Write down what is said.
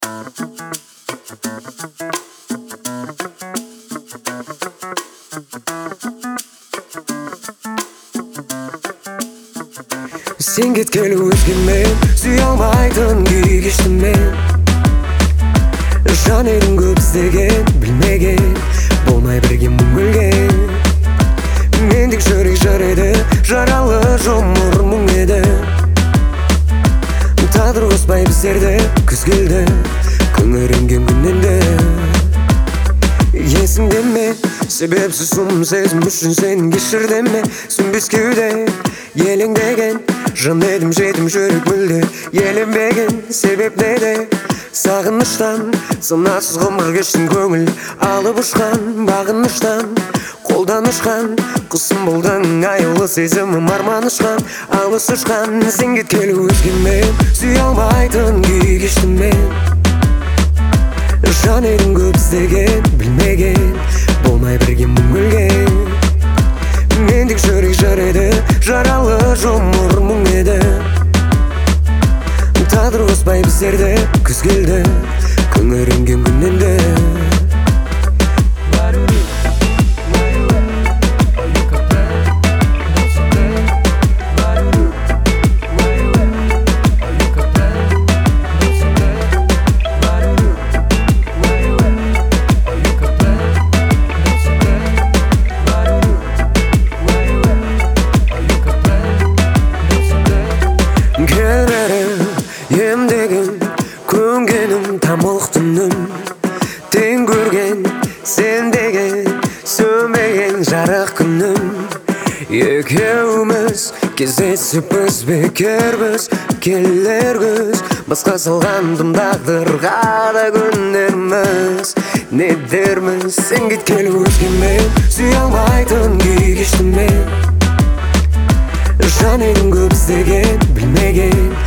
Sen ketkeli özgümen süy almaydın kүйü kештім мен. Жан едім көп іздеген, білмеген, болмай бірге мұң өлген. Мендік жүрек жар еді, жаралы жұмыр мұң еді. Тағдыр қоспай біздерді, күз келді, күңіренген күнненді. Есіңде ме, себепсіз сұм сезім үшін сен кешірді ме? Сүнбес кеуде, елеңдеген, жан едім жетім жүрек мүлде еленбеген. Себеп неде? Сағыныштан, санасыз ғұмыр кештің көңіл алып ұшқан бағыныштан. Қолдан ұшқан, құсым болдың аяулы сезімім арман ұшқан, алыс ұшқан. Сен кеткелі өзгемен сүй алмайтын күй кештім мен. Жан едім көп іздеген, білмеген, болмай бірге мұң өлген. Мендік жүрек жар еді, жаралы жұмыр мұң еді. Тағдыр қоспай біздерді, күз келді, күңіренген күнненді. Емдеген, көнгенім, тамылықтыным. Тең көрген, сен деген, сөнбеген жарық күнім. Екеуміз кездесіп біз бекербіз, келер күз. Басқа салғандым тағдырға да күндеріміз. Не дерміз, сен кеткелі өзгемен сүй алмайтын күй кештім мен. Жан едім көп іздеген, білмеген,